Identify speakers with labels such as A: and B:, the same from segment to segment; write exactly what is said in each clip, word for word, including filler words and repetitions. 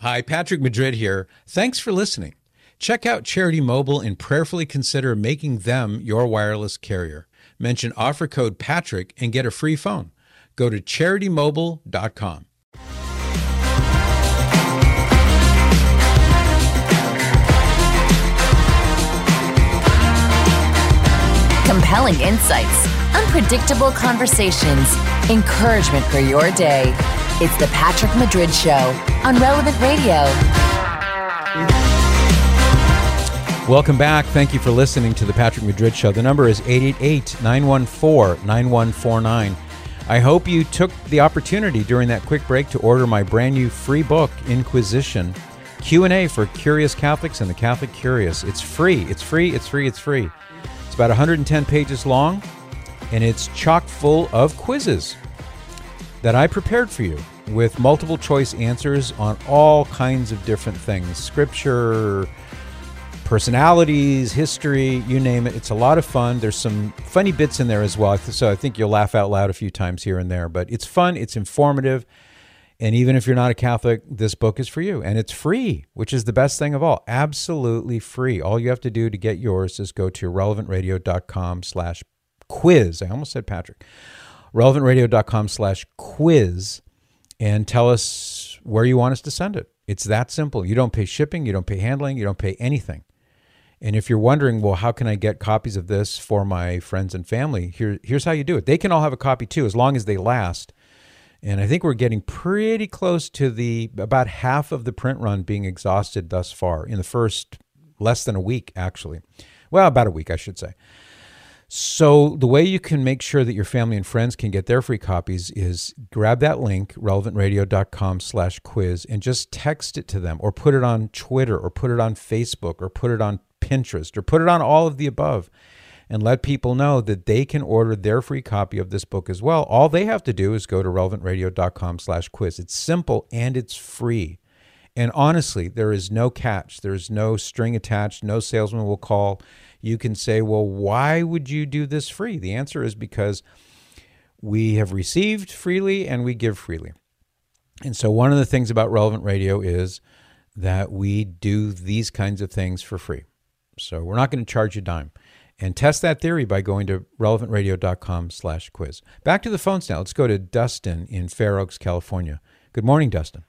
A: Hi, Patrick Madrid here. Thanks for listening. Check out Charity Mobile and prayerfully consider making them your wireless carrier. Mention offer code Patrick and get a free phone. Go to charity mobile dot com.
B: Compelling insights, unpredictable conversations, encouragement for your day. It's the Patrick Madrid Show on Relevant Radio.
A: Welcome back. Thank you for listening to the Patrick Madrid Show. The number is eight eight eight, nine one four, nine one four nine. I hope you took the opportunity during that quick break to order my brand new free book, Inquisition, Q and A for Curious Catholics and the Catholic Curious. It's free. It's free. It's free. It's free. It's about one hundred ten pages long, and it's chock full of quizzes that I prepared for you with multiple choice answers on all kinds of different things. Scripture, personalities, history, you name it. It's a lot of fun. There's some funny bits in there as well, so I think you'll laugh out loud a few times here and there. But it's fun, it's informative, and even if you're not a Catholic, this book is for you. And it's free, which is the best thing of all. Absolutely free. All you have to do to get yours is go to relevant radio dot com slash quiz. I almost said Patrick. relevant radio dot com slash quiz and tell us where you want us to send it. It's that simple. You don't pay shipping, you don't pay handling, you don't pay anything. And if you're wondering, well, how can I get copies of this for my friends and family? Here, here's how you do it. They can all have a copy too, as long as they last. And I think we're getting pretty close to the about half of the print run being exhausted thus far in the first less than a week, actually. Well, about a week, I should say. So the way you can make sure that your family and friends can get their free copies is grab that link, relevant radio dot com slash quiz, and just text it to them, or put it on Twitter, or put it on Facebook, or put it on Pinterest, or put it on all of the above, and let people know that they can order their free copy of this book as well. All they have to do is go to relevant radio dot com slash quiz. It's simple and it's free. And honestly, there is no catch. There's no string attached. No salesman will call. You can say, well, why would you do this free? The answer is because we have received freely and we give freely. And so one of the things about Relevant Radio is that we do these kinds of things for free. So we're not going to charge you a dime. And test that theory by going to relevant radio dot com slash quiz. Back to the phones now. Let's go to Dustin in Fair Oaks, California. Good morning, Dustin.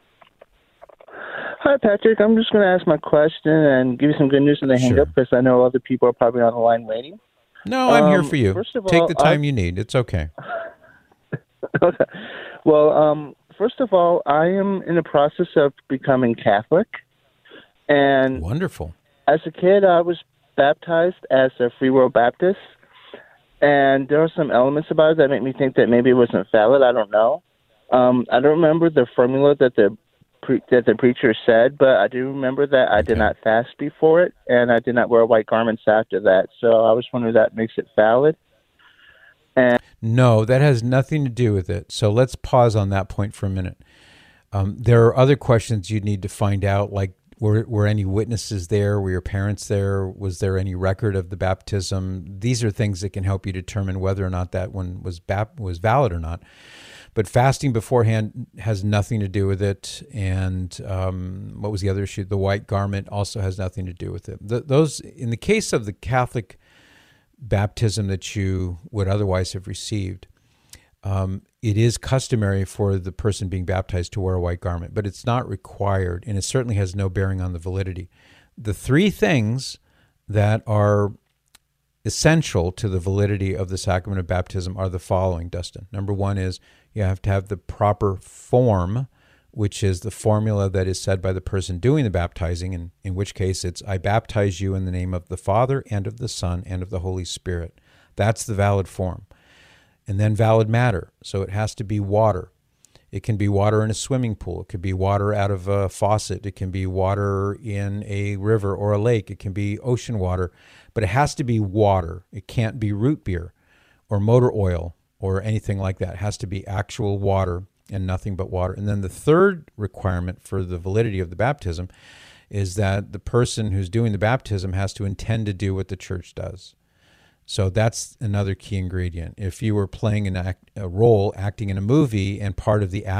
C: Hi, Patrick. I'm just going to ask my question and give you some good news when they hang
A: Sure.
C: up, because I know other people are probably on the line waiting.
A: No, I'm
C: um,
A: here for you.
C: First of
A: Take
C: all,
A: the time
C: I...
A: you need. It's okay.
C: Okay. Well, um, first of all, I am in the process of becoming Catholic. And
A: Wonderful.
C: As a kid, I was baptized as a Free World Baptist. And there are some elements about it that make me think that maybe it wasn't valid. I don't know. Um, I don't remember the formula that the pre- that the preacher said, but I do remember that I did
A: Okay.
C: not fast before it, and I did not wear white garments after that. So I was wondering if that makes it valid. And
A: No, that has nothing to do with it. So let's pause on that point for a minute. Um, there are other questions you need to find out, like were, were any witnesses there? Were your parents there? Was there any record of the baptism? These are things that can help you determine whether or not that one was bap- was valid or not. But fasting beforehand has nothing to do with it. And um, what was the other issue? The white garment also has nothing to do with it. The, those, in the case of the Catholic baptism that you would otherwise have received, um, it is customary for the person being baptized to wear a white garment, but it's not required, and it certainly has no bearing on the validity. The three things that are essential to the validity of the sacrament of baptism are the following, Dustin. Number one is you have to have the proper form, which is the formula that is said by the person doing the baptizing, and in which case it's, I baptize you in the name of the Father and of the Son and of the Holy Spirit. That's the valid form. And then valid matter. So it has to be water. It can be water in a swimming pool. It could be water out of a faucet. It can be water in a river or a lake. It can be ocean water. But it has to be water. It can't be root beer or motor oil or anything like that. It has to be actual water and nothing but water. And then the third requirement for the validity of the baptism is that the person who's doing the baptism has to intend to do what the church does. So that's another key ingredient. If you were playing an act, a role, acting in a movie, and part of the act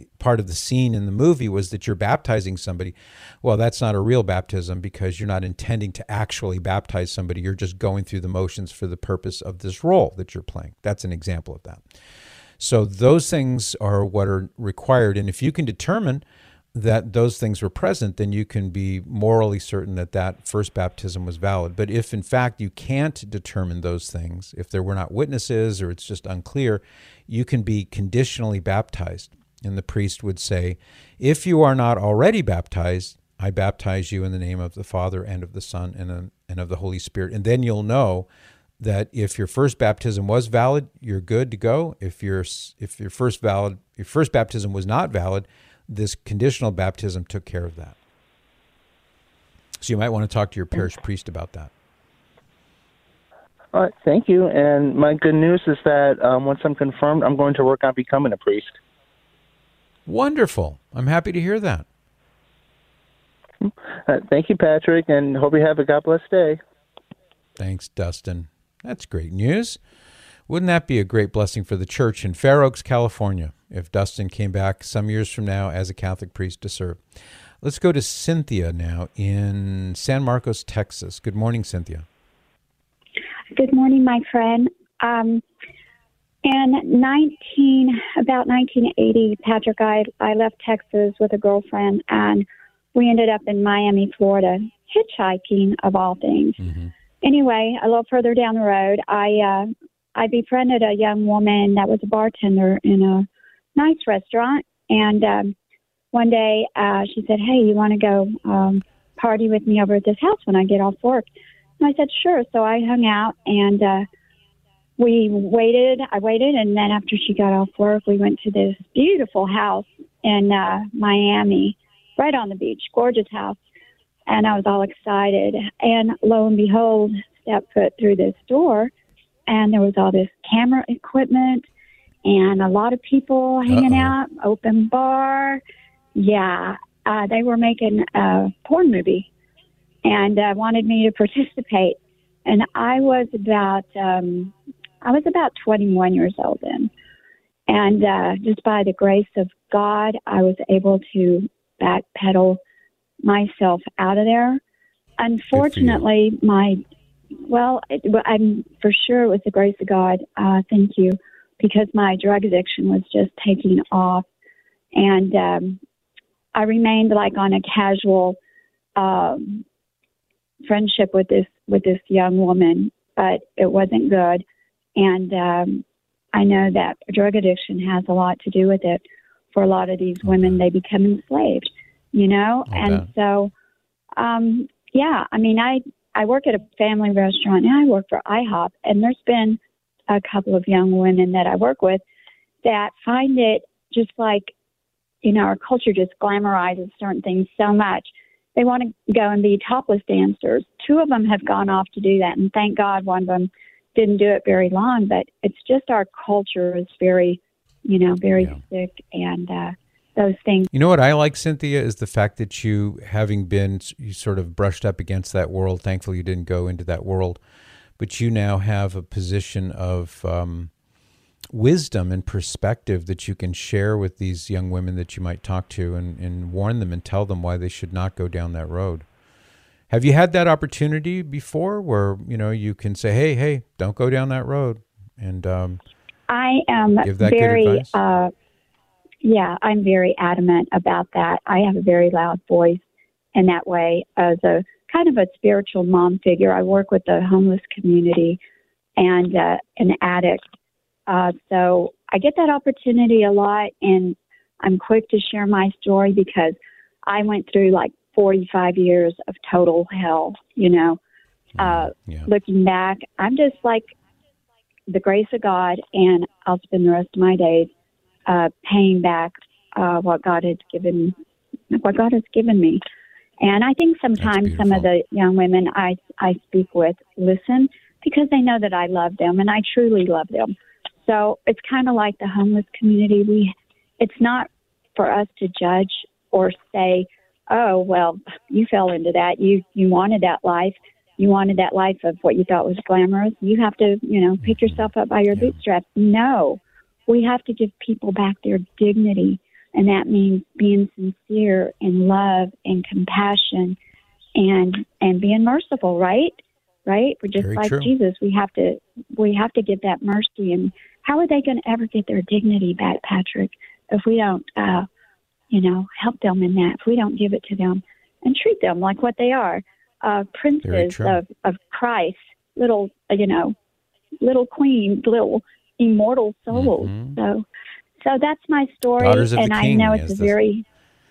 A: part of the scene in the movie was that you're baptizing somebody. Well, that's not a real baptism because you're not intending to actually baptize somebody. You're just going through the motions for the purpose of this role that you're playing. That's an example of that. So those things are what are required. And if you can determine that those things were present, then you can be morally certain that that first baptism was valid. But if in fact you can't determine those things, if there were not witnesses or it's just unclear, you can be conditionally baptized. And the priest would say, if you are not already baptized, I baptize you in the name of the Father and of the Son and, and of the Holy Spirit. And then you'll know that if your first baptism was valid, you're good to go. If your if your first valid your first baptism was not valid, this conditional baptism took care of that. So you might want to talk to your parish priest about that.
C: All right, thank you. And my good news is that um, once I'm confirmed, I'm going to work on becoming a priest.
A: Wonderful. I'm happy to hear that.
C: Uh, thank you, Patrick, and hope you have a God bless day.
A: Thanks, Dustin. That's great news. Wouldn't that be a great blessing for the church in Fair Oaks, California, if Dustin came back some years from now as a Catholic priest to serve? Let's go to Cynthia now in San Marcos, Texas. Good morning, Cynthia.
D: Good morning, my friend. Um, in nineteen about nineteen eighty, Patrick, I I left Texas with a girlfriend, and we ended up in Miami, Florida, hitchhiking of all things. Mm-hmm. Anyway, a little further down the road, I uh, I befriended a young woman that was a bartender in a nice restaurant, and um, one day uh, she said, "Hey, you want to go um, party with me over at this house when I get off work?" And I said, "Sure." So I hung out, and uh, we waited. I waited, and then after she got off work, we went to this beautiful house in uh, Miami, right on the beach, gorgeous house. And I was all excited. And lo and behold, stepped foot through this door, and there was all this camera equipment and a lot of people hanging Uh-oh. out, open bar. Yeah, uh, they were making a porn movie and uh, wanted me to participate. And I was about, um, I was about twenty-one years old then. And uh, just by the grace of God, I was able to backpedal myself out of there. Unfortunately, my, well, it, I'm for sure it was the grace of God. Uh, thank you, because my drug addiction was just taking off, and um, I remained like on a casual um, friendship with this with this young woman, but it wasn't good, and um, I know that drug addiction has a lot to do with it. For a lot of these women, they become enslaved. You know, okay. And so, um, yeah, I mean, I, I work at a family restaurant and I work for IHOP, and there's been a couple of young women that I work with that find it just like, you know, our culture just glamorizes certain things so much. They want to go and be topless dancers. Two of them have gone off to do that, and thank God one of them didn't do it very long, but it's just our culture is very, you know, very yeah. sick and, uh, those things.
A: You know what I like, Cynthia, is the fact that you, having been, you sort of brushed up against that world. Thankfully, you didn't go into that world, but you now have a position of um, wisdom and perspective that you can share with these young women that you might talk to and, and warn them and tell them why they should not go down that road. Have you had that opportunity before where, you know, you can say, hey, hey, don't go down that road, and um,
D: I am
A: give that
D: very,
A: good advice?
D: Uh, Yeah, I'm very adamant about that. I have a very loud voice in that way as a kind of a spiritual mom figure. I work with the homeless community and uh, an addict. Uh, so I get that opportunity a lot, and I'm quick to share my story because I went through like forty-five years of total hell, you know. Uh, yeah. Looking back, I'm just like the grace of God, and I'll spend the rest of my days Uh, paying back uh, what God has given, what God has given me, and I think sometimes some of the young women I I speak with listen because they know that I love them, and I truly love them. So it's kind of like the homeless community. We, it's not for us to judge or say, "Oh, well, you fell into that. You you wanted that life. You wanted that life of what you thought was glamorous. You have to, you know, pick yourself up by your yeah. bootstraps." No. We have to give people back their dignity And that means being sincere in love and compassion and and being merciful, right? Right? We're just
A: Very
D: like
A: true.
D: Jesus. We have to we have to give that mercy. And how are they going to ever get their dignity back, Patrick, if we don't, uh, you know, help them in that, if we don't give it to them and treat them like what they are, uh, princes of, of Christ, little, uh, you know, little queens, little immortal souls.
A: Mm-hmm.
D: So, so that's my story.
A: Daughters of
D: and
A: the
D: I
A: King,
D: know it's
A: as
D: a
A: the-
D: very,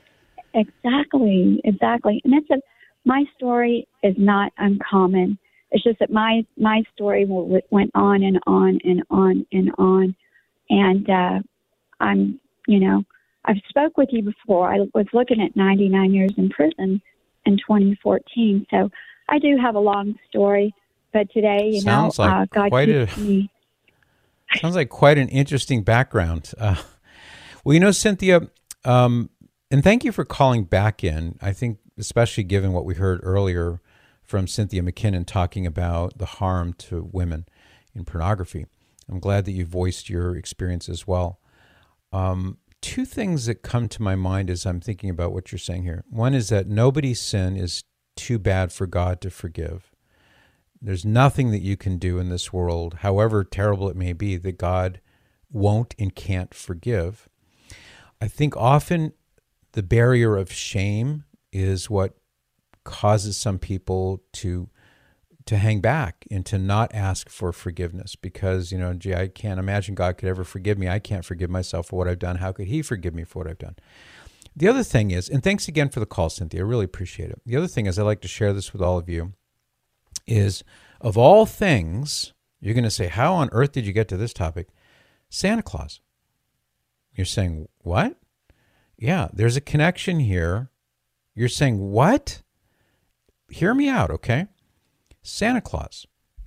D: exactly, exactly. And it's a, my story is not uncommon. It's just that my, my story will, went on and on and on and on. And uh, I'm, you know, I've spoke with you before. I was looking at ninety-nine years in prison in twenty fourteen. So I do have a long story. But today, you
A: Sounds
D: know,
A: like
D: uh, God
A: quite
D: keeps
A: a-
D: me.
A: Sounds like quite an interesting background. Uh, well, you know, Cynthia, um, and thank you for calling back in. I think, especially given what we heard earlier from Cynthia McKinnon talking about the harm to women in pornography. I'm glad that you voiced your experience as well. Um, two things that come to my mind as I'm thinking about what you're saying here. One is that nobody's sin is too bad for God to forgive. There's nothing that you can do in this world, however terrible it may be, that God won't and can't forgive. I think often the barrier of shame is what causes some people to to hang back and to not ask for forgiveness because, you know, gee, I can't imagine God could ever forgive me. I can't forgive myself for what I've done. How could he forgive me for what I've done? The other thing is, and thanks again for the call, Cynthia, I really appreciate it. The other thing is, I like to share this with all of you, is of all things, you're going to say, how on earth did you get to this topic? Santa Claus. You're saying, what? Yeah, there's a connection here. You're saying, what? Hear me out, okay? Santa Claus.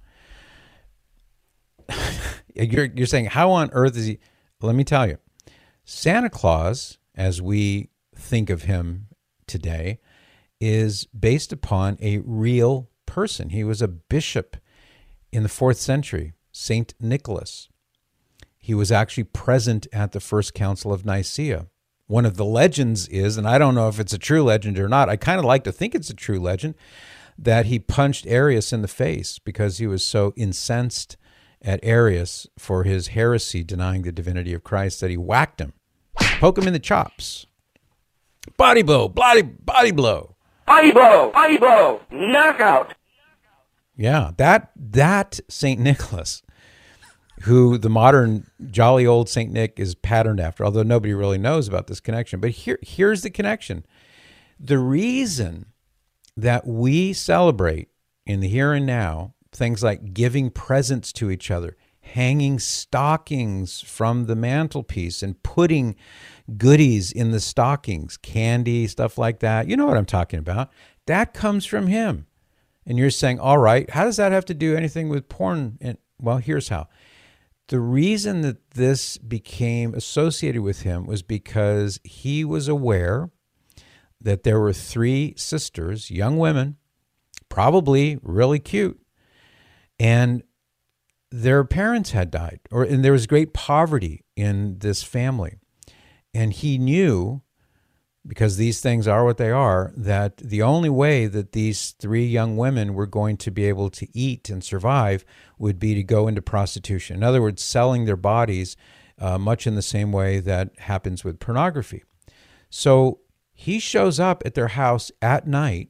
A: you're, you're saying, how on earth is he? Let me tell you. Santa Claus, as we think of him today, is based upon a real person. He was a bishop in the fourth century, Saint Nicholas. He was actually present at the First Council of Nicaea. One of the legends is, and I don't know if it's a true legend or not, I kind of like to think it's a true legend, that he punched Arius in the face because he was so incensed at Arius for his heresy denying the divinity of Christ that he whacked him, poke him in the chops. Body blow, body, body blow.
E: Body blow, body blow, knockout.
A: Yeah, that that Saint Nicholas, who the modern jolly old Saint Nick is patterned after, although nobody really knows about this connection. But here, here's the connection. The reason that we celebrate in the here and now things like giving presents to each other, hanging stockings from the mantelpiece and putting goodies in the stockings, candy, stuff like that. You know what I'm talking about. That comes from him. And you're saying, all right, how does that have to do anything with porn? And well, here's how. The reason that this became associated with him was because he was aware that there were three sisters, young women, probably really cute, and their parents had died, or and there was great poverty in this family. And he knew, because these things are what they are, that the only way that these three young women were going to be able to eat and survive would be to go into prostitution. In other words, selling their bodies, uh, much in the same way that happens with pornography. So he shows up at their house at night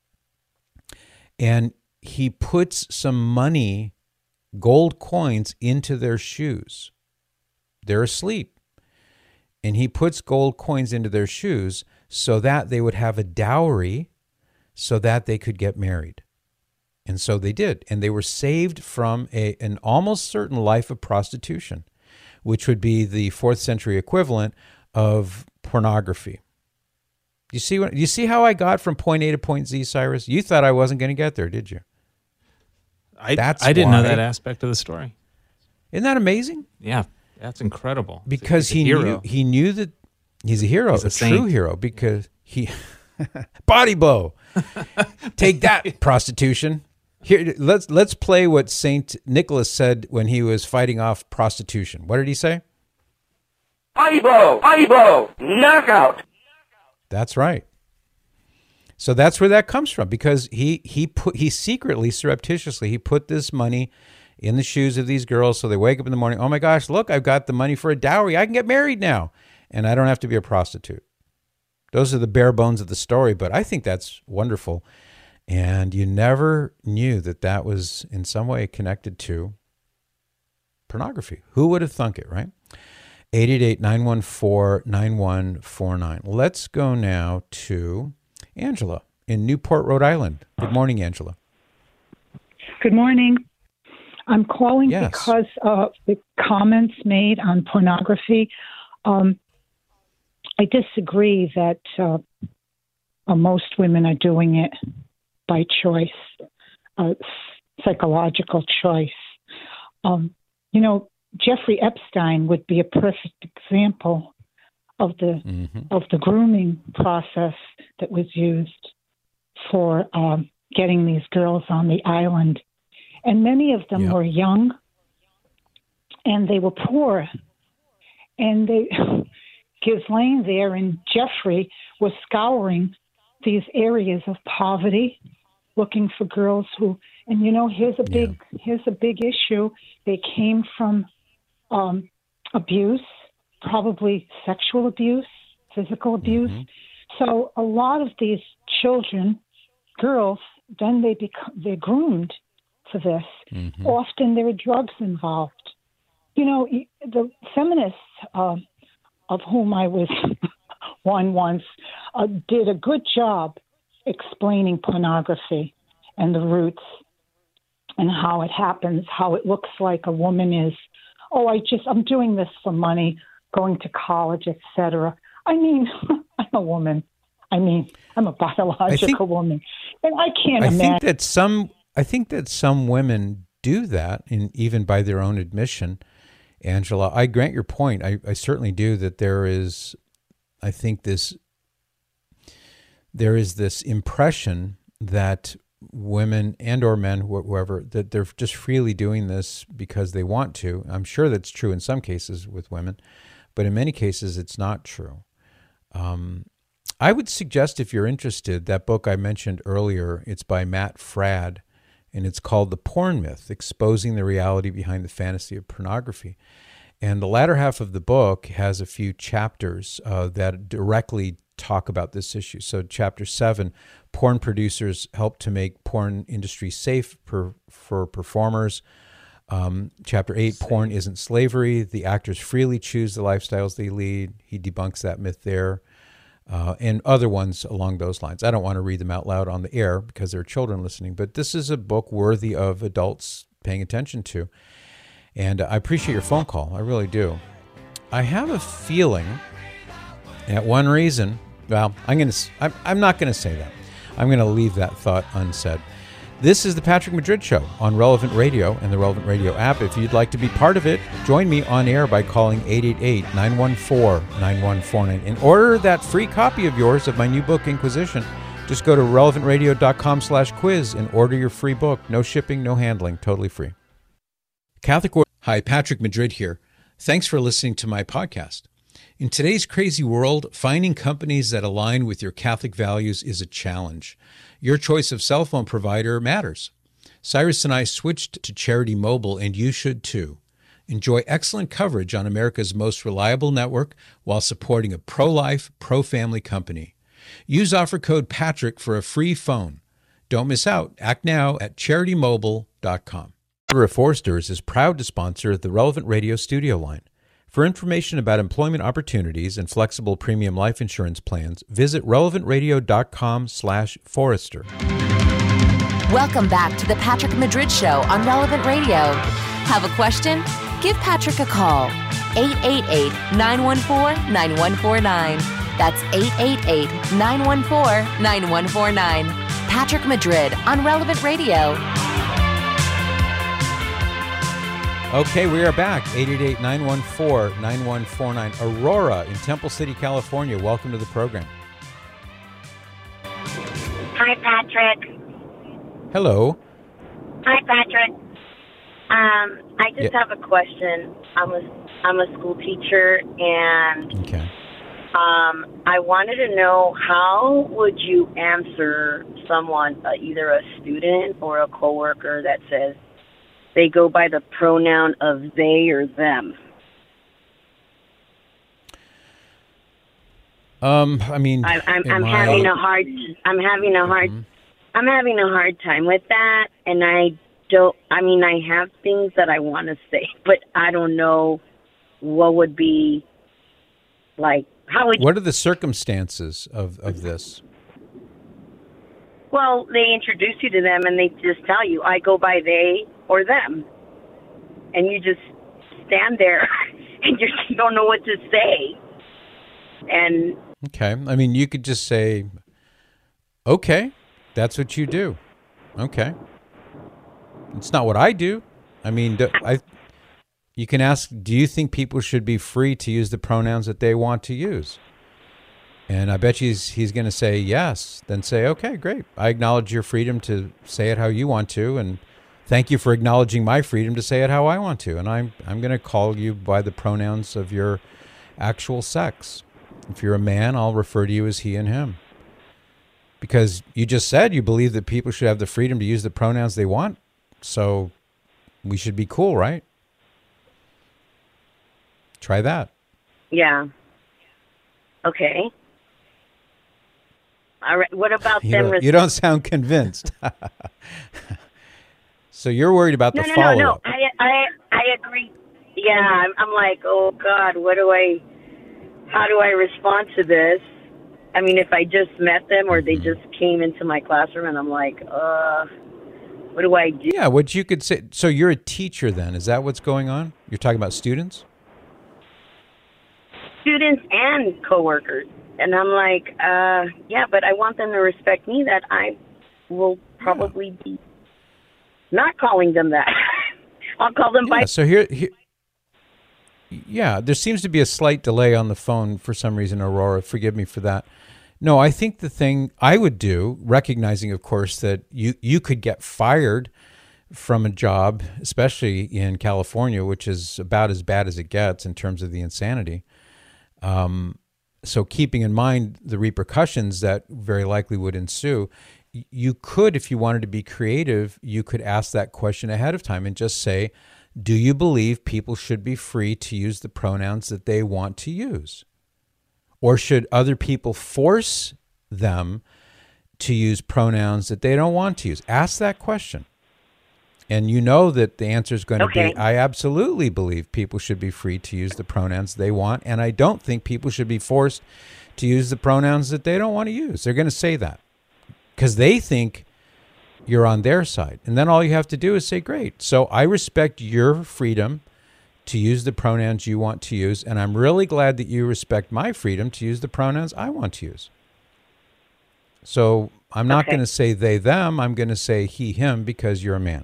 A: and he puts some money, gold coins, into their shoes. They're asleep. And he puts gold coins into their shoes so that they would have a dowry so that they could get married. And so they did. And they were saved from a, an almost certain life of prostitution, which would be the fourth century equivalent of pornography. You see what, you see how I got from point A to point Z, Cyrus? You thought I wasn't going to get there, did you?
F: I,
A: That's
F: I didn't
A: why.
F: know that aspect of the story.
A: Isn't that amazing?
F: Yeah, that's incredible.
A: Because
F: He's a
A: he
F: hero.
A: knew he knew that he's a hero,
F: He's a
A: a, true
F: saint.
A: hero, because he body blow. Take that, prostitution. Here, let's let's play what Saint Nicholas said when he was fighting off prostitution. What did he say?
E: Aibo! Aibo! Knockout!
A: That's right. So that's where that comes from, because he he put he secretly, surreptitiously, he put this money in the shoes of these girls, so they wake up in the morning, oh my gosh, look, I've got the money for a dowry. I can get married now, and I don't have to be a prostitute. Those are the bare bones of the story, but I think that's wonderful. And you never knew that that was in some way connected to pornography. Who would have thunk it, right? eight eight eight, nine one four, nine one four nine. Let's go now to Angela in Newport, Rhode Island. Good morning, Angela.
G: Good morning. I'm calling
A: Yes.
G: because of the comments made on pornography. Um, I disagree that uh, uh, most women are doing it by choice, uh, psychological choice. Um, you know, Jeffrey Epstein would be a perfect example of the
A: Mm-hmm.
G: of the grooming process that was used for um, getting these girls on the island. And many of them
A: Yep.
G: were young, and they were poor. And they, Ghislaine there and Jeffrey was scouring these areas of poverty, looking for girls who. And you know, here's a big here's a big issue. They came from um, abuse, probably sexual abuse, physical abuse.
A: Mm-hmm.
G: So a lot of these children, girls, then they become they're groomed for this.
A: Mm-hmm.
G: Often there are drugs involved. You know, the feminists, uh, of whom I was one once, uh, did a good job explaining pornography and the roots and how it happens, how it looks like a woman is, oh, I just, I'm doing this for money, going to college, et cetera. I mean, I'm a woman. I mean, I'm a biological
A: think,
G: woman. And I can't
A: I
G: imagine.
A: think that some, I think that some women do that, in, even by their own admission. Angela, I grant your point. I, I certainly do, that there is, I think this, there is this impression that women and or men, wh- whoever, that they're just freely doing this because they want to. I'm sure that's true in some cases with women, but in many cases it's not true. Um, I would suggest, if you're interested, that book I mentioned earlier, it's by Matt Fradd, and it's called The Porn Myth, Exposing the Reality Behind the Fantasy of Pornography. And the latter half of the book has a few chapters uh, that directly talk about this issue. So chapter seven, porn producers help to make porn industry safe per, for performers. Um, chapter eight, porn isn't slavery. The actors freely choose the lifestyles they lead. He debunks that myth there. Uh, and other ones along those lines. I don't want to read them out loud on the air because there are children listening, but this is a book worthy of adults paying attention to. And I appreciate your phone call. I really do. I have a feeling that one reason, well, I'm going to, I'm, I'm not going to say that. I'm going to leave that thought unsaid. This is the Patrick Madrid Show on Relevant Radio and the Relevant Radio app. If you'd like to be part of it, join me on air by calling eight eight eight, nine one four, nine one four nine. And order that free copy of yours of my new book, Inquisition. Just go to relevant radio dot com slash quiz and order your free book. No shipping, no handling, totally free. Catholic World. Hi, Patrick Madrid here. Thanks for listening to my podcast. In today's crazy world, finding companies that align with your Catholic values is a challenge. Your choice of cell phone provider matters. Cyrus and I switched to Charity Mobile, and you should too. Enjoy excellent coverage on America's most reliable network while supporting a pro-life, pro-family company. Use offer code Patrick for a free phone. Don't miss out. Act now at charity mobile dot com. Order of Foresters is proud to sponsor the Relevant Radio studio line. For information about employment opportunities and flexible premium life insurance plans, visit relevant radio dot com slash Forester.
B: Welcome back to the Patrick Madrid Show on Relevant Radio. Have a question? Give Patrick a call. eight eight eight, nine one four, nine one four nine. That's eight eight eight, nine one four, nine one four nine. Patrick Madrid on Relevant Radio.
A: Okay, we are back. eight eight eight, nine one four, nine one four nine. Aurora in Temple City, California. Welcome to the program.
H: Hi, Patrick.
A: Hello.
H: Hi, Patrick. Um, I just
A: Yeah.
H: have a question. I was I'm a school teacher, and
A: Okay.
H: um, I wanted to know, how would you answer someone, uh, either a student or a coworker, that says they go by the pronoun of they or them?
A: Um, I mean,
H: I, I'm,
A: in
H: I'm
A: my-
H: having a hard, I'm having a hard,
A: Mhm.
H: I'm having a hard time with that, and I don't. I mean, I have things that I want to say, but I don't know what would be like. How would
A: What are the circumstances of, of this?
H: well, they introduce you to them, and they just tell you, I go by they or them, and you just stand there and you just don't know what to say, and.
A: Okay. I mean, you could just say, okay, that's what you do. Okay. It's not what I do. I mean, do, I. You can ask, do you think people should be free to use the pronouns that they want to use? And I bet you he's, he's going to say yes. Then say, okay, great. I acknowledge your freedom to say it how you want to, and thank you for acknowledging my freedom to say it how I want to. And I'm I'm going to call you by the pronouns of your actual sex. If you're a man, I'll refer to you as he and him. Because you just said you believe that people should have the freedom to use the pronouns they want. So we should be cool, right? Try that.
H: Yeah. Okay. All right. What about
A: You
H: them?
A: don't,
H: res-
A: you don't sound convinced. So you're worried about
H: no,
A: the
H: no, no,
A: follow-up.
H: no. I, I, I agree. Yeah, I'm, I'm like, oh God, what do I? How do I respond to this? I mean, if I just met them or they just came into my classroom, and I'm like, uh, what do I do?
A: Yeah, what you could say. So you're a teacher then. Is that what's going on? You're talking about students?
H: Students and coworkers, and I'm like, uh, yeah, but I want them to respect me. That I will probably be not calling them that. I'll call them by.
A: Yeah, so here, here, yeah, there seems to be a slight delay on the phone for some reason, Aurora. Forgive me for that. No, I think the thing I would do, recognizing, of course, that you, you could get fired from a job, especially in California, which is about as bad as it gets in terms of the insanity. Um, so keeping in mind the repercussions that very likely would ensue, you could, if you wanted to be creative, you could ask that question ahead of time and just say, do you believe people should be free to use the pronouns that they want to use? Or should other people force them to use pronouns that they don't want to use? Ask that question. And you know that the answer is going to
H: Okay.
A: be, I absolutely believe people should be free to use the pronouns they want, and I don't think people should be forced to use the pronouns that they don't want to use. They're going to say that because they think you're on their side. And then all you have to do is say, great. So I respect your freedom to use the pronouns you want to use, and I'm really glad that you respect my freedom to use the pronouns I want to use. So I'm not
H: Okay.
A: going to say they, them. I'm going to say he, him, because you're a man.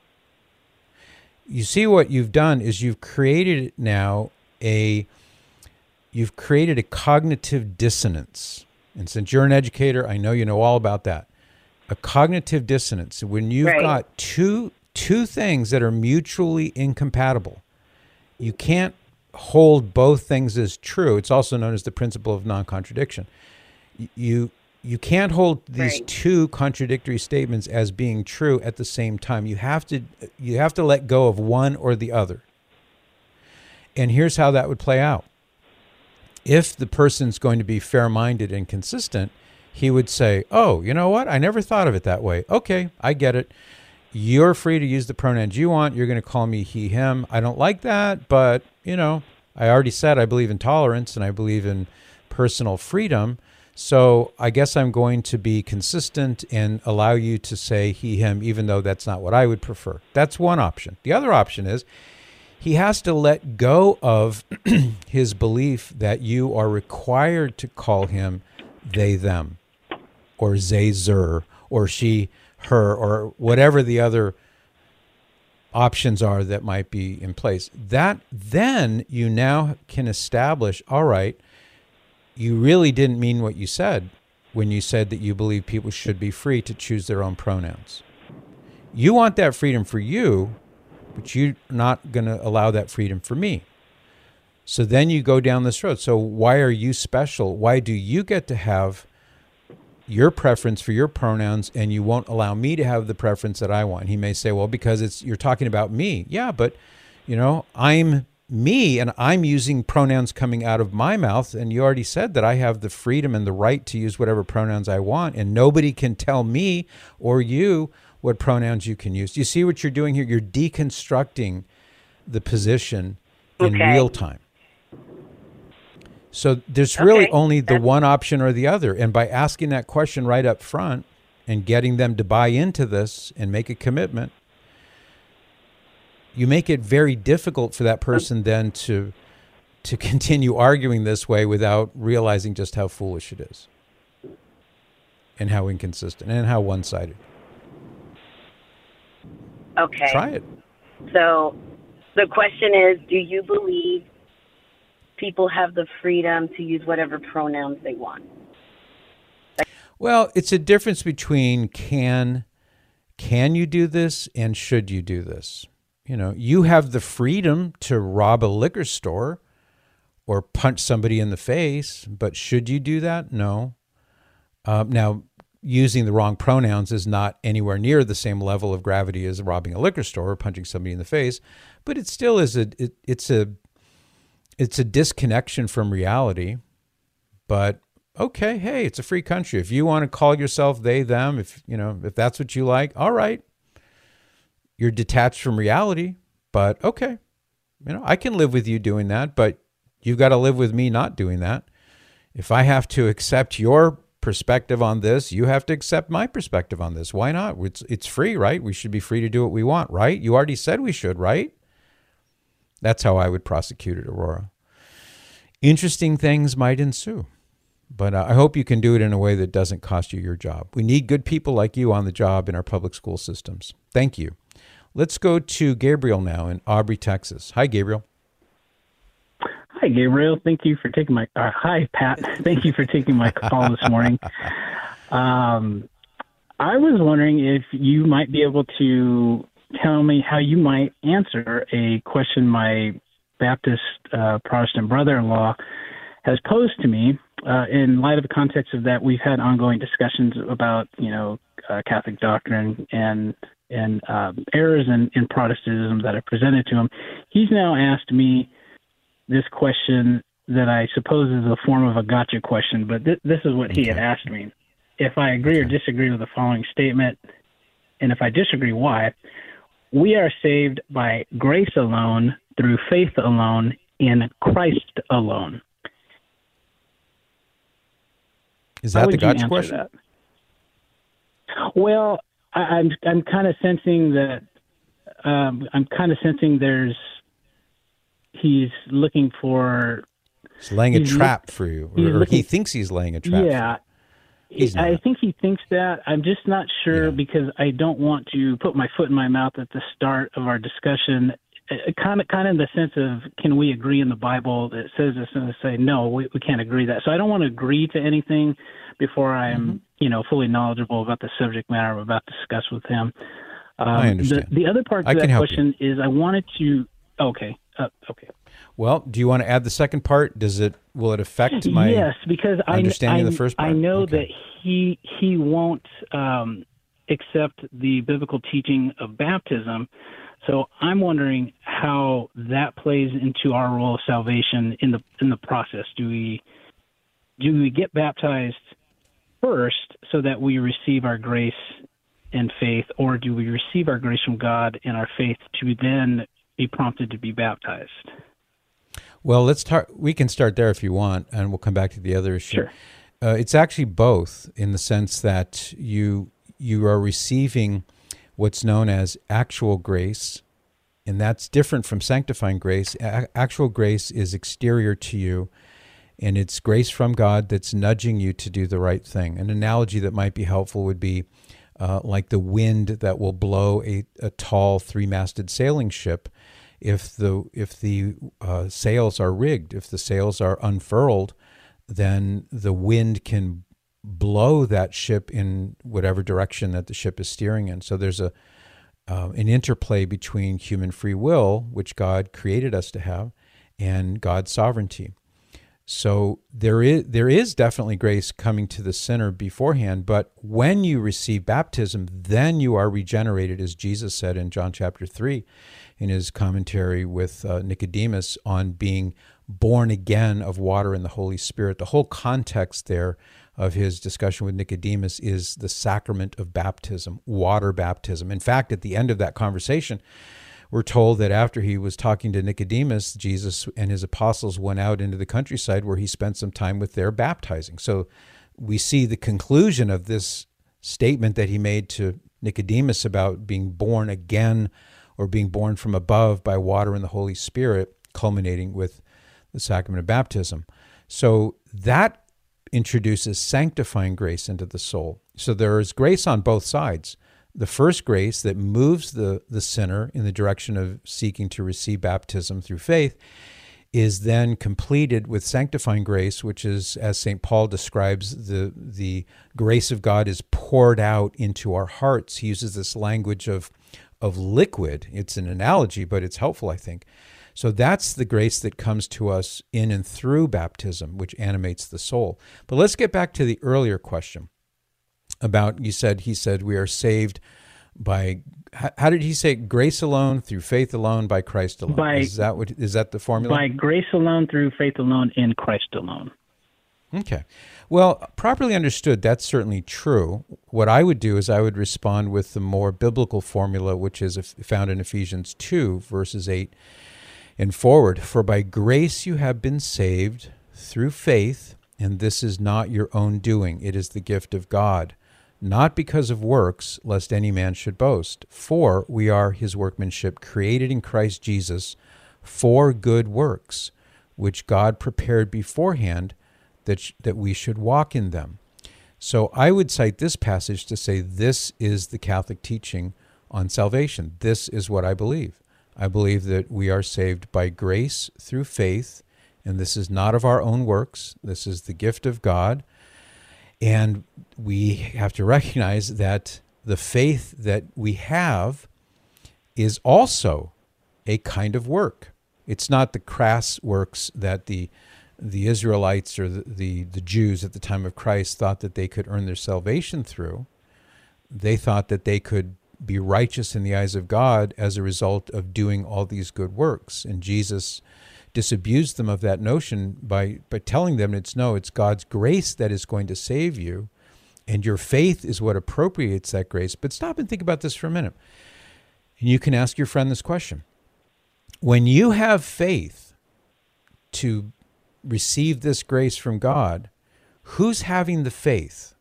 A: You see, what you've done is you've created now a, you've created a cognitive dissonance. And since you're an educator, I know you know all about that. A cognitive dissonance. When you've
H: Right.
A: got two two things that are mutually incompatible, you can't hold both things as true. It's also known as the principle of non-contradiction. Y- You you can't hold these
H: Right.
A: two contradictory statements as being true at the same time. You have to you have to let go of one or the other. And here's how that would play out. If the person's going to be fair-minded and consistent, he would say, oh, you know what? I never thought of it that way. Okay, I get it. You're free to use the pronouns you want. You're going to call me he, him. I don't like that, but, you know, I already said I believe in tolerance and I believe in personal freedom. So I guess I'm going to be consistent and allow you to say he, him, even though that's not what I would prefer. That's one option. The other option is he has to let go of his belief that you are required to call him they, them, or they, zer, or she, her, or whatever the other options are that might be in place. That then you now can establish, all right, you really didn't mean what you said when you said that you believe people should be free to choose their own pronouns. You want that freedom for you, but you're not going to allow that freedom for me. So then you go down this road. So why are you special? Why do you get to have your preference for your pronouns and you won't allow me to have the preference that I want? He may say, well, because it's you're talking about me. Yeah, but, you know, I'm me and I'm using pronouns coming out of my mouth. And you already said that I have the freedom and the right to use whatever pronouns I want. And nobody can tell me or you what pronouns you can use. Do you see what you're doing here? You're deconstructing the position in
H: Okay.
A: real time. So there's really
H: Okay.
A: only the
H: That's-
A: one option or the other. And by asking that question right up front and getting them to buy into this and make a commitment, you make it very difficult for that person then to to continue arguing this way without realizing just how foolish it is and how inconsistent and how one-sided.
H: Okay.
A: Try it.
H: So the question is, do you believe people have the freedom to use whatever pronouns they want?
A: Well, it's a difference between can can you do this and should you do this? You know, you have the freedom to rob a liquor store or punch somebody in the face, but should you do that? No. Um, now, using the wrong pronouns is not anywhere near the same level of gravity as robbing a liquor store or punching somebody in the face, but it still is a it, it's a it's a disconnection from reality. But okay, hey, it's a free country. If you want to call yourself they, them, if you know, if that's what you like, all right. You're detached from reality, but okay. You know, I can live with you doing that, but you've got to live with me not doing that. If I have to accept your perspective on this, you have to accept my perspective on this. Why not? It's it's free, right? We should be free to do what we want, right? You already said we should, right? That's how I would prosecute it, Aurora. Interesting things might ensue. But uh, I hope you can do it in a way that doesn't cost you your job. We need good people like you on the job in our public school systems. Thank you. Let's go to Gabriel now in Aubrey, Texas. Hi, Gabriel.
I: Hi, Gabriel. Thank you for taking my. Uh, hi, Pat. Thank you for taking my call this morning. Um, I was wondering if you might be able to tell me how you might answer a question my Baptist uh, Protestant brother-in-law has posed to me. Uh, in light of the context of that, we've had ongoing discussions about, you know, uh, Catholic doctrine and and um, errors in, in Protestantism that are presented to him. He's now asked me this question that I suppose is a form of a gotcha question, but th- this is what he had asked me. If I agree or disagree with the following statement, and if I disagree, why? We are saved by grace alone, through faith alone, in Christ alone.
A: Is
I: How
A: that the
I: would you
A: gotcha
I: answer
A: question?
I: that? Well, I, I'm I'm kind of sensing that um, I'm kind of sensing there's he's looking for
A: He's laying a
I: he's
A: trap
I: look-
A: for you,
I: he's
A: or, or
I: looking-
A: he thinks he's laying a trap.
I: yeah.
A: For you. He's
I: I
A: not.
I: think he thinks that. I'm just not sure
A: Yeah.
I: because I don't want to put my foot in my mouth at the start of our discussion. Kind of, kind of in the sense of, can we agree in the Bible that says this, and say no, we, we can't agree that. So I don't want to agree to anything before I am,
A: Mm-hmm.
I: you know, fully knowledgeable about the subject matter I'm about to discuss with him. Um,
A: I understand.
I: The, the other part
A: I
I: to
A: can
I: that
A: help
I: question is, I wanted to. Okay, uh, okay.
A: Well, do you want to add the second part? Does it will it affect my
I: yes, because I,
A: understanding
I: I,
A: of the first part?
I: I know
A: Okay.
I: that he he won't um, accept the biblical teaching of baptism. So I'm wondering how that plays into our role of salvation in the in the process. Do we do we get baptized first so that we receive our grace and faith, or do we receive our grace from God and our faith to then be prompted to be baptized?
A: Well, let's start. We can start there if you want, and we'll come back to the other issue.
I: Sure.
A: Uh, it's actually both, in the sense that you you are receiving what's known as actual grace, and that's different from sanctifying grace. A- actual grace is exterior to you, and it's grace from God that's nudging you to do the right thing. An analogy that might be helpful would be uh, like the wind that will blow a, a tall three-masted sailing ship. If the if the uh, sails are rigged, if the sails are unfurled, then the wind can blow that ship in whatever direction that the ship is steering in. So there's a uh, an interplay between human free will, which God created us to have, and God's sovereignty. So there is there is definitely grace coming to the sinner beforehand, but when you receive baptism, then you are regenerated, as Jesus said in John chapter three, in his commentary with uh, Nicodemus on being born again of water and the Holy Spirit. The whole context there of his discussion with Nicodemus is the sacrament of baptism, water baptism. In fact, at the end of that conversation, we're told that after he was talking to Nicodemus, Jesus and his apostles went out into the countryside where he spent some time with their baptizing. So we see the conclusion of this statement that he made to Nicodemus about being born again or being born from above by water and the Holy Spirit, culminating with the sacrament of baptism. So that introduces sanctifying grace into the soul. So there is grace on both sides. The first grace that moves the, the sinner in the direction of seeking to receive baptism through faith is then completed with sanctifying grace, which is, as Saint Paul describes, the, the grace of God is poured out into our hearts. He uses this language of, of liquid. It's an analogy, but it's helpful, I think. So that's the grace that comes to us in and through baptism, which animates the soul. But let's get back to the earlier question about, you said, he said, we are saved by, how did he say, grace alone, through faith alone, by Christ alone?
I: By,
A: is that what, is that the formula?
I: By grace alone, through faith alone, in Christ alone.
A: Okay. Well, properly understood, that's certainly true. What I would do is I would respond with the more biblical formula, which is found in Ephesians two, verses eight and forward. For by grace you have been saved through faith, and this is not your own doing. It is the gift of God, not because of works, lest any man should boast. For we are his workmanship, created in Christ Jesus for good works, which God prepared beforehand that, sh- that we should walk in them. So I would cite this passage to say this is the Catholic teaching on salvation. This is what I believe. I believe that we are saved by grace through faith, and this is not of our own works. This is the gift of God. And we have to recognize that the faith that we have is also a kind of work. It's not the crass works that the the Israelites or the, the, the Jews at the time of Christ thought that they could earn their salvation through. They thought that they could be righteous in the eyes of God as a result of doing all these good works. And Jesus disabused them of that notion by, by telling them it's no, it's God's grace that is going to save you, and your faith is what appropriates that grace. But stop and think about this for a minute. And you can ask your friend this question. When you have faith to receive this grace from God, who's having the faith?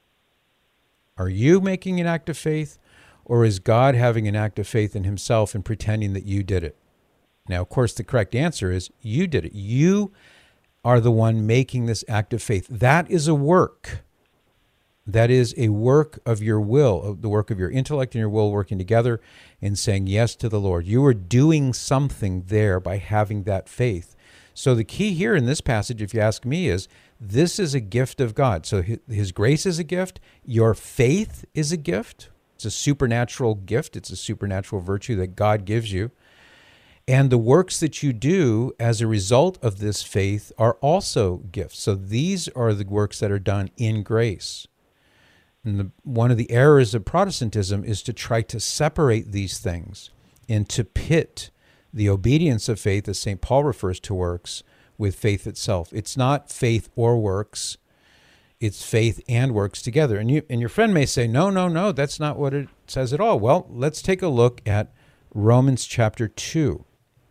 A: Are you making an act of faith, or is God having an act of faith in himself and pretending that you did it? Now, of course, the correct answer is you did it. You are the one making this act of faith. That is a work. That is a work of your will, the work of your intellect and your will working together and saying yes to the Lord. You are doing something there by having that faith. So the key here in this passage, if you ask me, is this is a gift of God. So his grace is a gift. Your faith is a gift. It's a supernatural gift. It's a supernatural virtue that God gives you. And the works that you do as a result of this faith are also gifts. So these are the works that are done in grace. And the, one of the errors of Protestantism is to try to separate these things and to pit the obedience of faith, as Saint Paul refers to works, with faith itself. It's not faith or works. It's faith and works together. And you and your friend may say, no, no, no, that's not what it says at all. Well, let's take a look at Romans chapter two.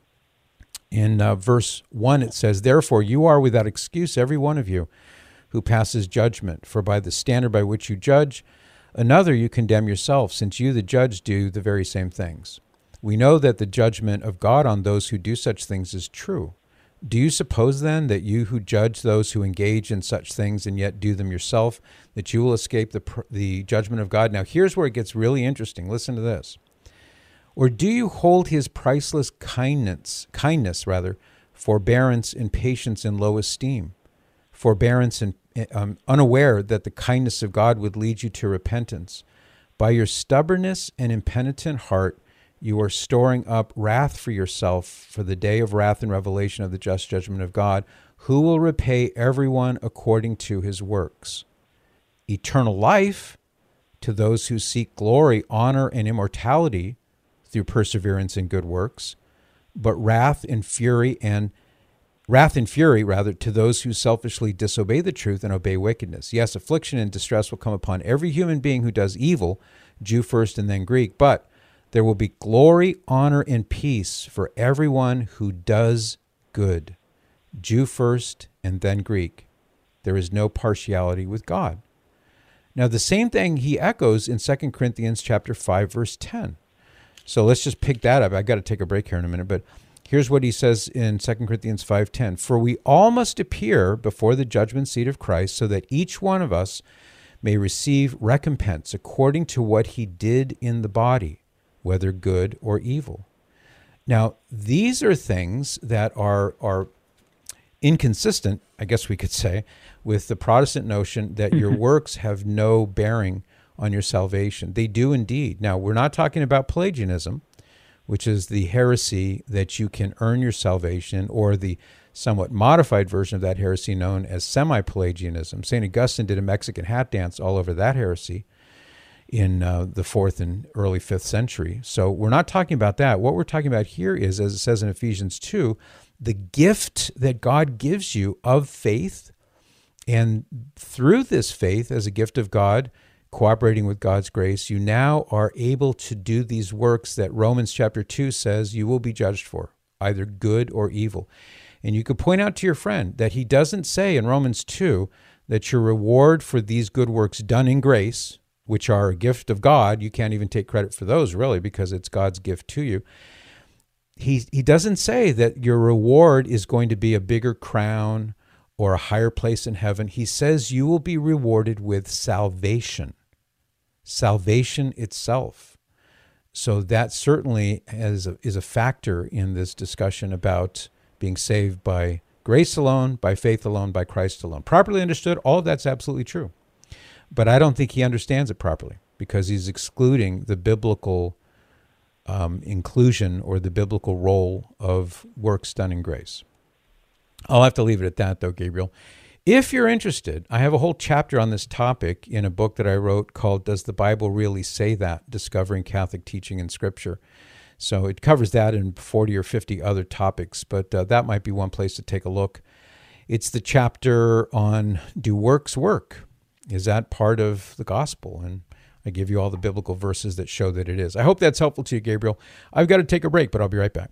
A: In uh, verse one, it says, therefore you are without excuse, every one of you, who passes judgment. For by the standard by which you judge another, you condemn yourself, since you, the judge, do the very same things. We know that the judgment of God on those who do such things is true. Do you suppose then that you who judge those who engage in such things and yet do them yourself, that you will escape the the judgment of God? Now here's where it gets really interesting. Listen to this. Or do you hold his priceless kindness, kindness rather, forbearance and patience in low esteem? Forbearance and um, unaware that the kindness of God would lead you to repentance. By your stubbornness and impenitent heart, you are storing up wrath for yourself for the day of wrath and revelation of the just judgment of God, who will repay everyone according to his works. Eternal life to those who seek glory, honor, and immortality through perseverance in good works, but wrath and fury and wrath and fury, rather, to those who selfishly disobey the truth and obey wickedness. Yes, affliction and distress will come upon every human being who does evil, Jew first and then Greek, but there will be glory, honor, and peace for everyone who does good, Jew first and then Greek. There is no partiality with God. Now, the same thing he echoes in Second Corinthians chapter five, verse ten. So let's just pick that up. I got to take a break here in a minute, but here's what he says in Second Corinthians five ten. For we all must appear before the judgment seat of Christ, so that each one of us may receive recompense according to what he did in the body, whether good or evil. Now, these are things that are are inconsistent, I guess we could say, with the Protestant notion that your works have no bearing on your salvation. They do indeed. Now, we're not talking about Pelagianism, which is the heresy that you can earn your salvation, or the somewhat modified version of that heresy known as semi-Pelagianism. Saint Augustine did a Mexican hat dance all over that heresy in uh, the fourth and early fifth century. So we're not talking about that. What we're talking about here is, as it says in Ephesians two, the gift that God gives you of faith, and through this faith, as a gift of God, cooperating with God's grace, you now are able to do these works that Romans chapter two says you will be judged for, either good or evil. And you could point out to your friend that he doesn't say in Romans two that your reward for these good works done in grace, which are a gift of God, you can't even take credit for those really because it's God's gift to you. He, he doesn't say that your reward is going to be a bigger crown or a higher place in heaven. He says you will be rewarded with salvation, salvation itself. So that certainly is a, is a factor in this discussion about being saved by grace alone, by faith alone, by Christ alone. Properly understood, all of that's absolutely true. But I don't think he understands it properly because he's excluding the biblical um, inclusion or the biblical role of works done in grace. I'll have to leave it at that, though, Gabriel. If you're interested, I have a whole chapter on this topic in a book that I wrote called Does the Bible Really Say That? Discovering Catholic Teaching in Scripture. So it covers that and forty or fifty other topics, but uh, that might be one place to take a look. It's the chapter on do works work? Is that part of the gospel? And I give you all the biblical verses that show that it is. I hope that's helpful to you, Gabriel. I've got to take a break, but I'll be right back.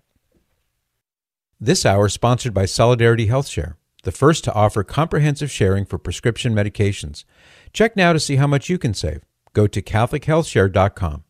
A: This hour is sponsored by Solidarity Health Share, the first to offer comprehensive sharing for prescription medications. Check now to see how much you can save. Go to Catholic Health Share dot com.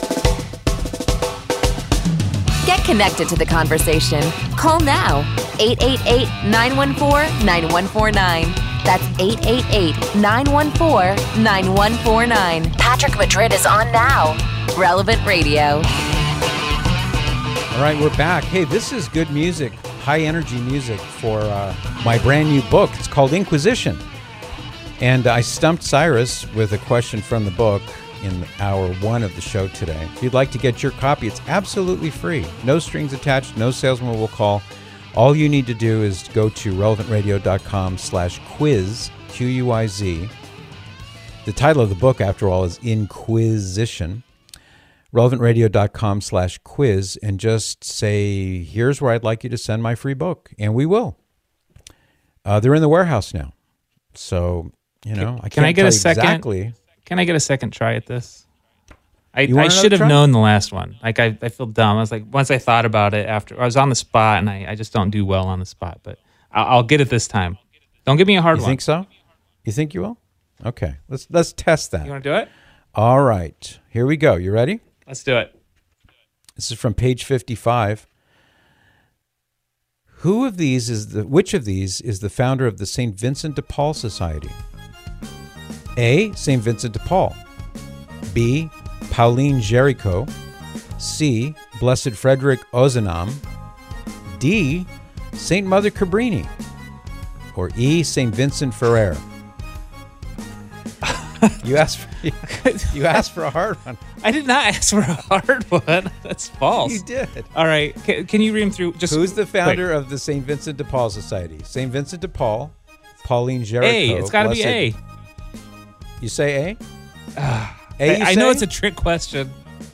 B: Get connected to the conversation. Call now, eight eight eight, nine one four, nine one four nine. That's eight eight eight, nine one four, nine one four nine. Patrick Madrid is on now. Relevant Radio.
A: All right, we're back. Hey, this is good music, high energy music for uh, my brand new book. It's called Inquisition. And I stumped Cyrus with a question from the book in hour one of the show today. If you'd like to get your copy, it's absolutely free. No strings attached, no salesman will call. All you need to do is go to relevant radio dot com slash quiz, Q U I Z. The title of the book, after all, is Inquisition. relevant radio dot com slash quiz, and just say, here's where I'd like you to send my free book. And we will. Uh, they're in the warehouse now. So, you know, I can't
F: Can I get
A: tell
F: a
A: you
F: second?
A: exactly.
F: Can I get a second try at this? I,
A: You want
F: I
A: another
F: should have
A: try?
F: known the last one. Like I, I feel dumb. I was like, once I thought about it after, I was on the spot, and I, I just don't do well on the spot. But I'll, I'll get it this time. Don't give me a hard
A: You
F: one.
A: think so? You think you will? Okay, let's let's test that.
F: You want to do it?
A: All right, here we go. You ready?
F: Let's do it.
A: This is from page fifty-five. Who of these is the which of these is the founder of the Saint Vincent de Paul Society? A. Saint Vincent de Paul. B. Pauline Jaricot. C. Blessed Frederick Ozanam. D. Saint Mother Cabrini. Or E. Saint Vincent Ferrer. You asked for, you asked for a hard one.
F: I did not ask for a hard one. That's false.
A: You did.
F: All right. Can, can you read them through? Just
A: Who's the founder
F: quick.
A: of the Saint Vincent de Paul Society? Saint Vincent de Paul, Pauline Jaricot.
F: A. It's got to be A.
A: You say A?
F: Uh,
A: A. You
F: I, I
A: say?
F: know it's a trick question.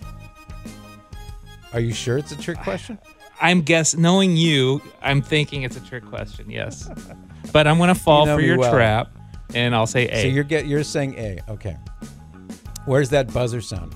A: Are you sure it's a trick question?
F: I'm guess knowing you, I'm thinking it's a trick question. Yes, but I'm gonna fall
A: You know
F: for
A: me
F: your
A: well.
F: trap, and I'll say A.
A: So you're get you're saying A. Okay. Where's that buzzer sound?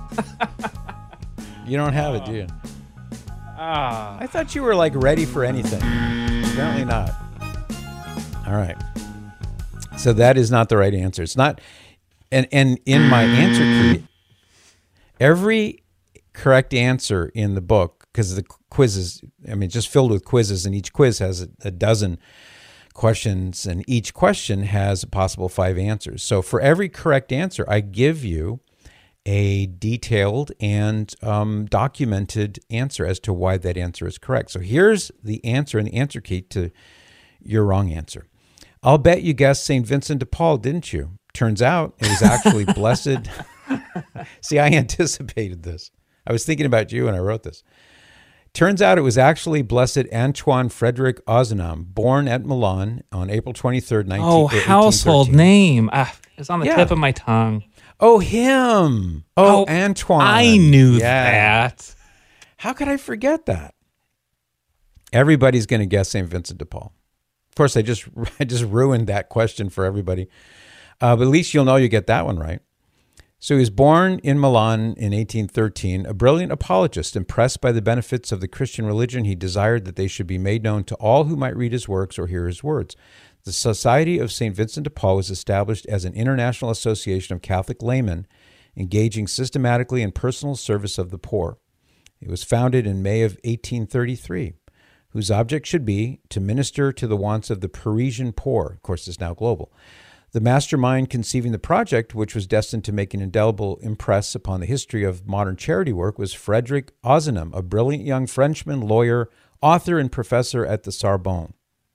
A: You don't have it, do you?
F: Ah.
A: I thought you were like ready for anything. Apparently not. All right. So that is not the right answer. It's not. And and in my answer key, every correct answer in the book, because the quizzes, I mean, just filled with quizzes, and each quiz has a, a dozen questions, and each question has a possible five answers. So for every correct answer, I give you a detailed and um, documented answer as to why that answer is correct. So here's the answer in the answer key to your wrong answer. I'll bet you guessed Saint Vincent de Paul, didn't you? Turns out it was actually Blessed. See, I anticipated this. I was thinking about you when I wrote this. Turns out it was actually Blessed Antoine Frederick Ozanam, born at Milan on April twenty-third, nineteen
F: Oh, household name. Ah, it's on the
A: Yeah.
F: tip of my tongue.
A: Oh, him. Oh,
F: Oh,
A: Antoine.
F: I knew
A: Yeah.
F: that.
A: How could I forget that? Everybody's going to guess Saint Vincent de Paul. Of course, I just I just ruined that question for everybody. Uh, but at least you'll know you get that one right. So he was born in Milan in eighteen thirteen, a brilliant apologist. Impressed by the benefits of the Christian religion, he desired that they should be made known to all who might read his works or hear his words. The Society of Saint Vincent de Paul was established as an international association of Catholic laymen engaging systematically in personal service of the poor. It was founded in May of eighteen thirty-three, whose object should be to minister to the wants of the Parisian poor. Of course, it's now global. The mastermind conceiving the project, which was destined to make an indelible impress upon the history of modern charity work, was Frederick Ozanam, a brilliant young Frenchman, lawyer, author, and professor at the Sorbonne.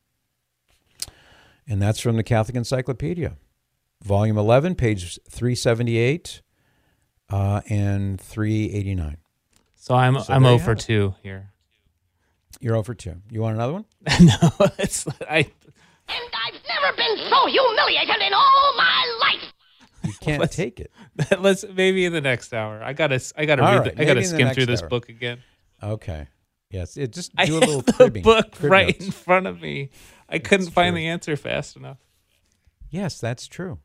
A: And that's from the Catholic Encyclopedia, volume eleven, page three seventy-eight uh, and three eighty-nine.
F: So I'm
A: So
F: I'm
A: there you
F: zero for
A: have it.
F: two here.
A: You're over two. You want another one?
F: No, it's I.
E: And I've never been so humiliated in all my life.
A: You can't
F: Let's-
A: take it.
F: Let's maybe in the next hour. I gotta I gotta
A: All
F: read.
A: right,
F: the, I gotta
A: maybe in the
F: skim
A: next
F: through this
A: hour.
F: book again.
A: Okay. Yes. It just
F: I
A: do a
F: have
A: little
F: the
A: cribbing.
F: book
A: crib
F: right
A: notes.
F: in front of me. I couldn't
A: That's
F: find
A: true.
F: the answer fast enough.
A: Yes, that's true.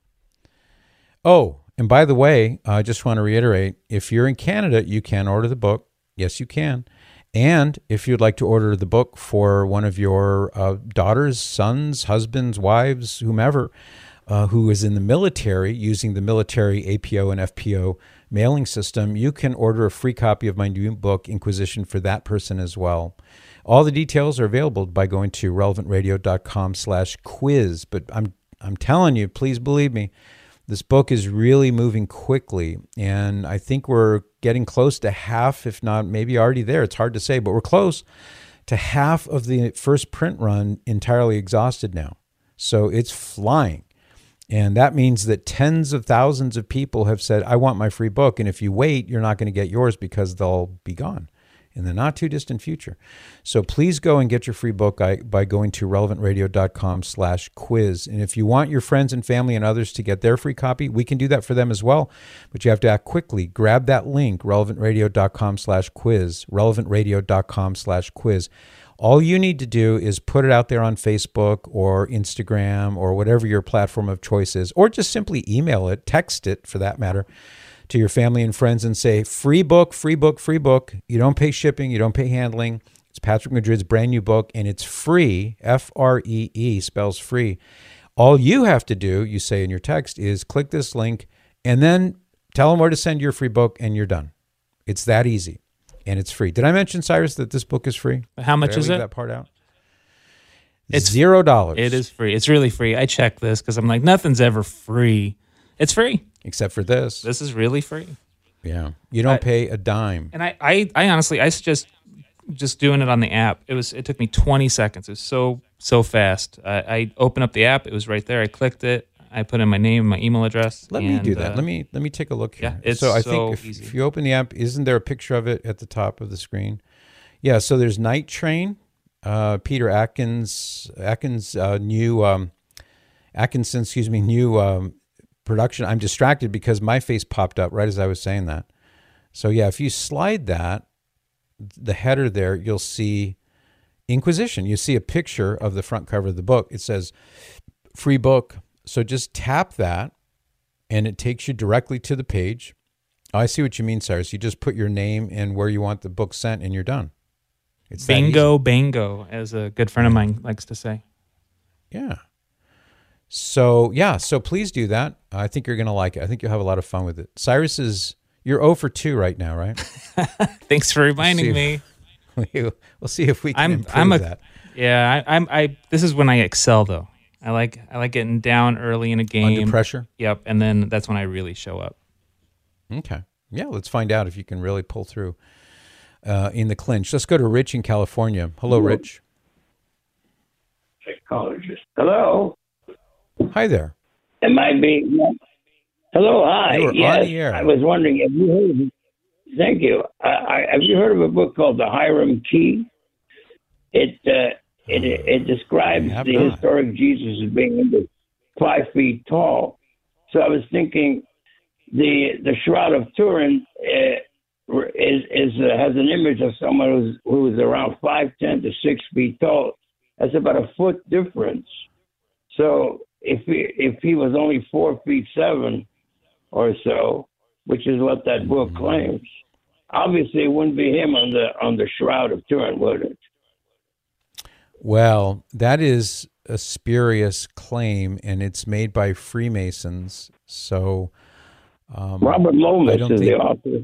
A: Oh, and by the way, I just want to reiterate, if you're in Canada, you can order the book. Yes, you can. And if you'd like to order the book for one of your uh, daughters, sons, husbands, wives, whomever, uh, who is in the military using the military A P O and F P O mailing system, you can order a free copy of my new book, Inquisition, for that person as well. All the details are available by going to relevantradio.com slash quiz. But I'm I'm telling you, please believe me, this book is really moving quickly, and I think we're getting close to half, if not maybe already there. It's hard to say, but we're close to half of the first print run entirely exhausted now. So it's flying. And that means that tens of thousands of people have said, I want my free book. And if you wait, you're not going to get yours because they'll be gone in the not too distant future. So please go and get your free book by going to relevantradio.com slash quiz. And if you want your friends and family and others to get their free copy, we can do that for them as well. But you have to act quickly. Grab that link, relevantradio.com slash quiz, relevantradio.com slash quiz. All you need to do is put it out there on Facebook or Instagram or whatever your platform of choice is, or just simply email it, text it for that matter, to your family and friends and say, free book, free book, free book. You don't pay shipping. You don't pay handling. It's Patrick Madrid's brand new book, and it's free. F R E E spells free. All you have to do, you say in your text, is click this link and then tell them where to send your free book, and you're done. It's that easy, and it's free. Did I mention, Cyrus, that this book is free?
F: How much
A: Did I
F: is
A: leave
F: it?
A: that part out?
F: It's
A: zero dollars.
F: It is free. It's really free. I checked this because I'm like, nothing's ever free. It's free.
A: Except for this.
F: This is really free.
A: Yeah. You don't
F: I-
A: pay a dime.
F: And I, I, I honestly, I suggest just doing it on the app. It was, it took me twenty seconds. It was so, so fast. I, I opened up the app. It was right there. I clicked it. I put in my name, my email address.
A: Let
F: and,
A: me do that.
F: Uh,
A: let me let me take a look here.
F: Yeah, it's
A: so I
F: so
A: think if,
F: easy.
A: if you open the app, isn't there a picture of it at the top of the screen? Yeah. So there's Night Train, uh, Peter Atkins, Atkins uh, new um, Atkinson, excuse me, new um, production. I'm distracted because my face popped up right as I was saying that. So yeah, if you slide that, the header there, you'll see Inquisition. You see a picture of the front cover of the book. It says free book. So just tap that and it takes you directly to the page. Oh, I see what you mean, Cyrus. You just put your name and where you want the book sent and you're done. It's that
F: Bingo,
A: easy.
F: bango, as a good friend of mine likes to say.
A: Yeah. So, yeah, so please do that. I think you're going to like it. I think you'll have a lot of fun with it. Cyrus is, you're zero for two right now, right?
F: Thanks for reminding me.
A: We'll see if we can
F: I'm,
A: improve
F: I'm a,
A: that.
F: Yeah, I, I'm. I. This is when I excel, though. I like. I like getting down early in a game.
A: Under pressure?
F: Yep, and then that's when I really show up.
A: Okay. Yeah, let's find out if you can really pull through uh, in the clinch. Let's go to Rich in California. Hello,
J: Hello.
A: Rich.
J: Psychologist. Hello.
A: Hi there.
J: Am I being? Hello. Hi.
A: You are
J: yes.
A: on the air.
J: I was wondering. Have you heard? Of, thank you. I, I, have you heard of a book called The Hiram Key? It uh, it it describes
A: I have
J: the
A: not.
J: historic Jesus as being under five feet tall. So I was thinking, the the Shroud of Turin uh, is is uh, has an image of someone who's who is around five ten to six feet tall. That's about a foot difference. So if he if he was only four feet seven or so, which is what that book claims, obviously it wouldn't be him on the on the Shroud of Turin, would it?
A: Well, that is a spurious claim, and it's made by Freemasons. So um,
J: Robert
A: I
J: Lomas
A: don't
J: is
A: think-
J: the author.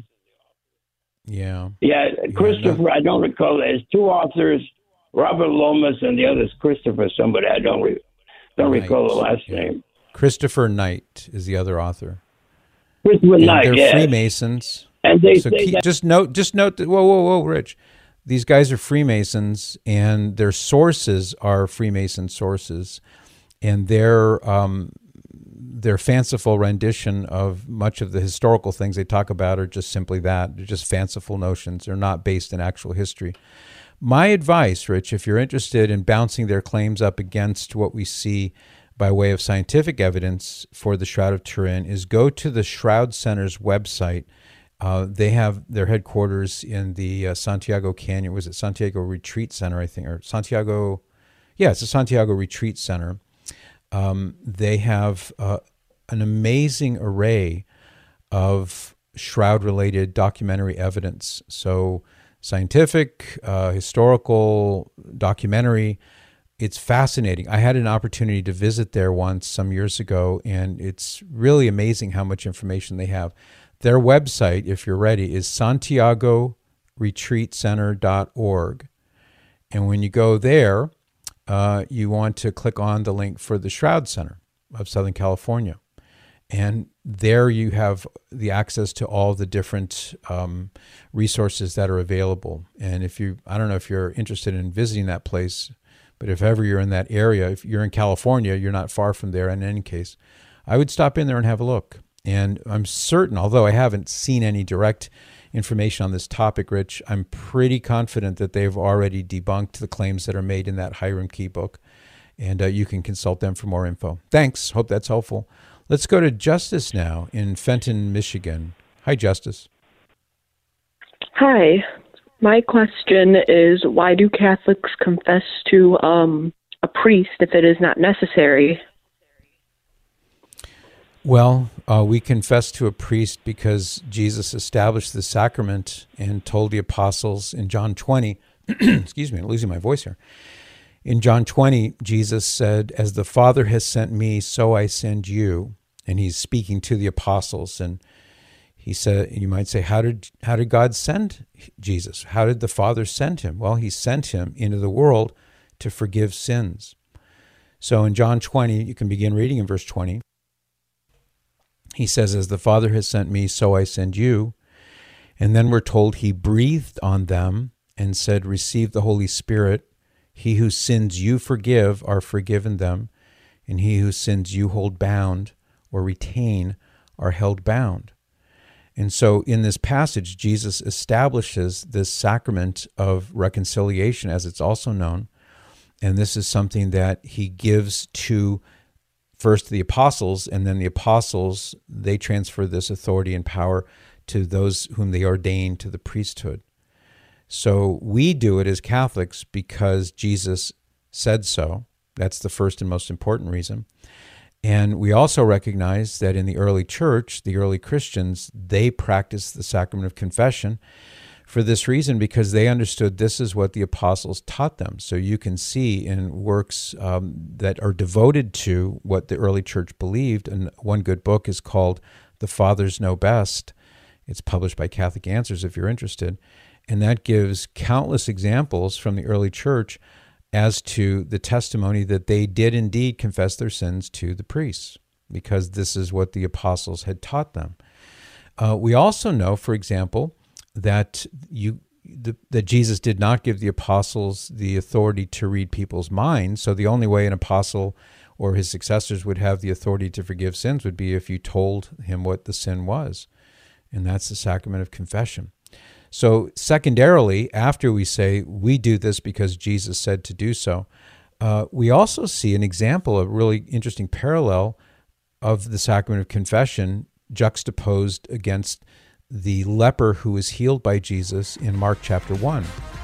A: Yeah.
J: Yeah, Christopher.
A: no.
J: I don't recall. There's two authors, Robert Lomas and the other's Christopher. Somebody I don't re, don't
A: Knight,
J: recall the last
A: yeah.
J: name.
A: Christopher Knight is the other author.
J: Christopher
A: And
J: Knight.
A: they're
J: Yes.
A: Freemasons.
J: And they
A: so
J: say
A: keep,
J: that-
A: just note, just note that. Whoa, whoa, whoa, Rich. These guys are Freemasons, and their sources are Freemason sources, and their um, their fanciful rendition of much of the historical things they talk about are just simply that. They're just fanciful notions. They're not based in actual history. My advice, Rich, if you're interested in bouncing their claims up against what we see by way of scientific evidence for the Shroud of Turin, is go to the Shroud Center's website. Uh, they have their headquarters in the uh, Santiago Canyon. Was it Santiago Retreat Center, I think, or Santiago? Yeah, it's a Santiago Retreat Center. Um, they have uh, an amazing array of Shroud-related documentary evidence. So scientific, uh, historical, documentary. It's fascinating. I had an opportunity to visit there once some years ago, and it's really amazing how much information they have. Their website, if you're ready, is santiago retreat center dot org. And when you go there, uh, you want to click on the link for the Shroud Center of Southern California. And there you have the access to all the different um, resources that are available. And if you, I don't know if you're interested in visiting that place, but if ever you're in that area, if you're in California, you're not far from there in any case, I would stop in there and have a look. And I'm certain, although I haven't seen any direct information on this topic, Rich, I'm pretty confident that they've already debunked the claims that are made in that Hiram Key book. And uh, you can consult them for more info. Thanks. Hope that's helpful. Let's go to Justice now in Fenton, Michigan. Hi, Justice.
K: Hi. My question is, why do Catholics confess to um, a priest if it is not necessary?
A: Well, uh, we confess to a priest because Jesus established the sacrament and told the apostles in John twenty, excuse me, I'm losing my voice here. In John twenty, Jesus said, as the Father has sent me, so I send you. And he's speaking to the apostles. And he said, you might say, how did how did God send Jesus? How did the Father send him? Well, he sent him into the world to forgive sins. So in John twenty, you can begin reading in verse twenty. He says, as the Father has sent me, so I send you. And then we're told he breathed on them and said, receive the Holy Spirit. He whose sins you forgive are forgiven them. and he whose sins you hold bound or retain are held bound. And so in this passage, Jesus establishes this sacrament of reconciliation, as it's also known. And this is something that he gives to first the apostles, and then the apostles, they transfer this authority and power to those whom they ordain to the priesthood. So we do it as Catholics because Jesus said so. That's the first and most important reason. And we also recognize that in the early church, the early Christians, they practiced the sacrament of confession for this reason, because they understood this is what the apostles taught them. So you can see in works um, that are devoted to what the early church believed, and one good book is called The Fathers Know Best. It's published by Catholic Answers if you're interested. And that gives countless examples from the early church as to the testimony that they did indeed confess their sins to the priests, because this is what the apostles had taught them. Uh, we also know, for example, that you the, that Jesus did not give the apostles the authority to read people's minds. So the only way an apostle or his successors would have the authority to forgive sins would be if you told him what the sin was. And that's the sacrament of confession. So secondarily, after we say we do this because Jesus said to do so, uh, we also see an example, a really interesting parallel of the sacrament of confession juxtaposed against the leper who was healed by Jesus in Mark chapter one.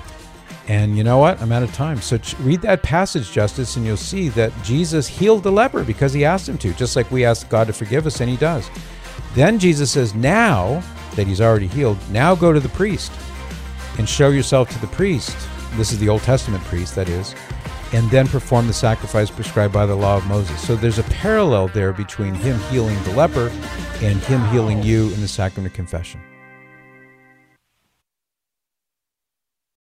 A: And you know what? I'm out of time. So read that passage, Justice, and you'll see that Jesus healed the leper because he asked him to, just like we ask God to forgive us, and he does. Then Jesus says, now that he's already healed, now go to the priest and show yourself to the priest. This is the Old Testament priest, that is, and then perform the sacrifice prescribed by the law of Moses. So there's a parallel there between him healing the leper and him healing you in the sacrament of confession.